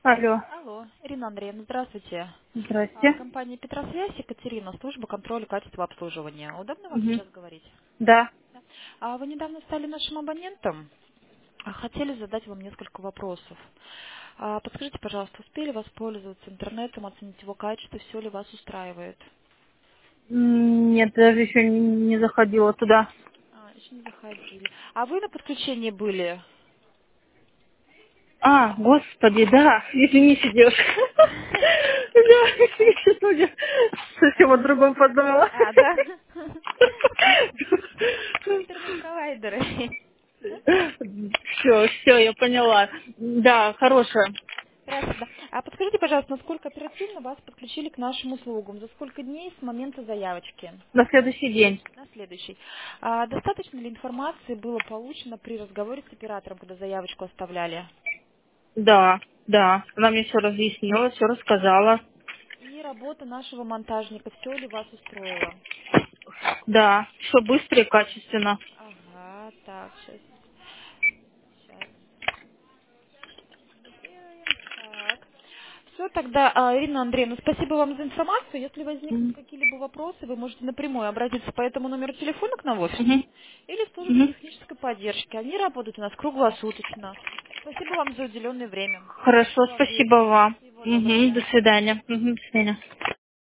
Алло, Алло, Ирина Андреевна, здравствуйте. здрасте. Компания Петросвязь, Екатерина, служба контроля качества обслуживания. Удобно вам Мгм. сейчас говорить? Да. Да. Вы недавно стали нашим абонентом. Хотели задать вам несколько вопросов. Подскажите, пожалуйста, успели воспользоваться интернетом, оценить его качество, все ли вас устраивает? Нет, даже еще не заходила туда. Еще не заходили. А вы на подключении были? А, господи, да, извините, девушка. Я сейчас уже совсем о другом подумала. Да? Интернет-провайдеры. Все, я поняла. Да, хорошая. Хорошо, да. Подскажите, пожалуйста, насколько оперативно вас подключили к нашим услугам? За сколько дней с момента заявочки? На следующий день. На следующий. Достаточно ли информации было получено при разговоре с оператором, когда заявочку оставляли? Да, да. Она мне все разъяснила, все рассказала. И работа нашего монтажника, все ли вас устроило? Да, все быстро и качественно. Ага, так, сейчас сделаем. Так. Все, тогда, Ирина Андреевна, спасибо вам за информацию. Если возникнут Мгм. какие-либо вопросы, вы можете напрямую обратиться по этому номеру телефона к нам в офис Мгм. или в службу Мгм. технической поддержки. Они работают у нас круглосуточно. Спасибо вам за уделенное время. Хорошо, Всего вам спасибо доброго. вам. Всего доброго, Мгм, до да. свидания. Мгм, до свидания.